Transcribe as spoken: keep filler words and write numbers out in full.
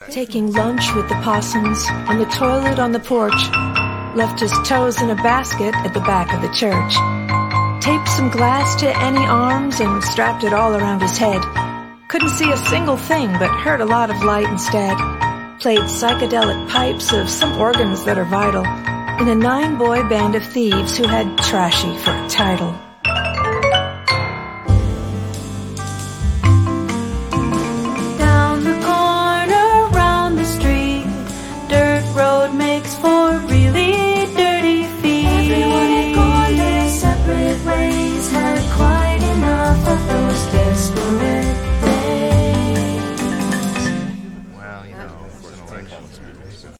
taking lunch with the possums on the toilet on the porch, left his toes in a basket at the back of the church, taped some glass to any arms and strapped it all around his head. Couldn't see a single thing but heard a lot of light instead. Played psychedelic pipes of some organs that are vital in a nine-boy band of thieves who had Trashy for a title.